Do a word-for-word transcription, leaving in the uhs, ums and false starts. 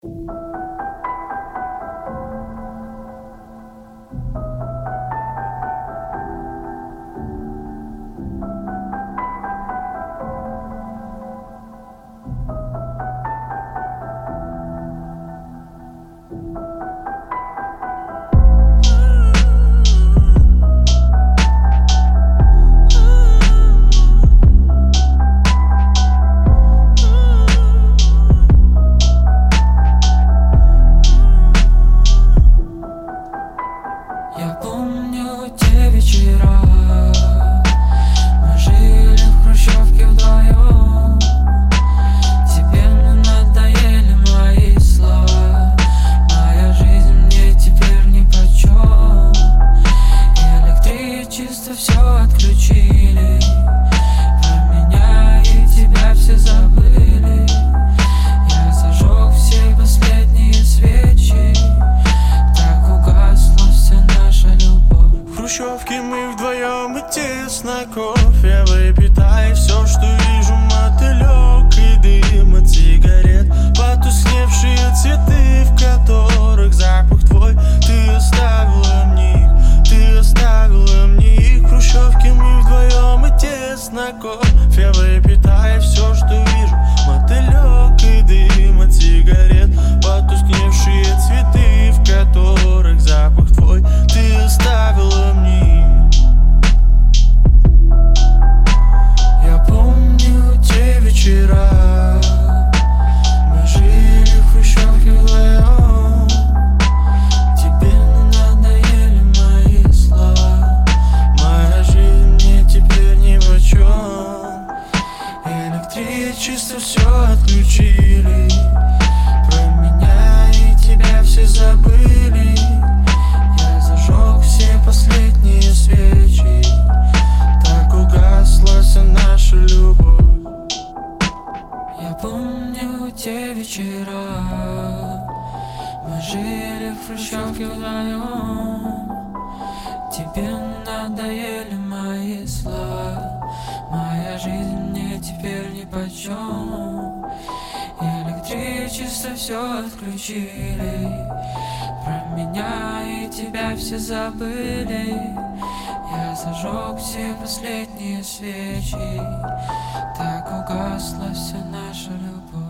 Я помню те вечера, мы жили в хрущевке вдвоем. Тебе надоели мои слова, моя жизнь мне теперь нипочем. Электричество все отключили, про меня и тебя все забыли. Я зажег все последние свечи, так угасла вся наша любовь. В хрущевке мы вдвоем и тесно, кофе выпитай. Все, что вижу, мотылек и дым от сигарет, потускневшие цветы, в которых запах твой. Ты оставила мне их, ты оставила мне их. В хрущевке мы вдвоем и тесно, кофе выпитай. Все, что вижу, мотылек и дым от сигарет, потускневшие цветы, в которых запах твой. Ты оставила мне их. Я помню те вечера, мы жили в хрущевке вдвоем. Тебе надоели мои слова, моя жизнь мне теперь нипочем. Электричество все отключили, про меня и тебя все забыли. Я зажег все последние свечи, так угасла вся наша любовь. Я помню те вечера, мы жили в хрущевке вдвоем. Тебе надоели мои слова, моя жизнь мне теперь нипочем. Электричество все отключили, про меня и тебя все забыли. Я зажег все последние свечи, так угасла вся наша любовь.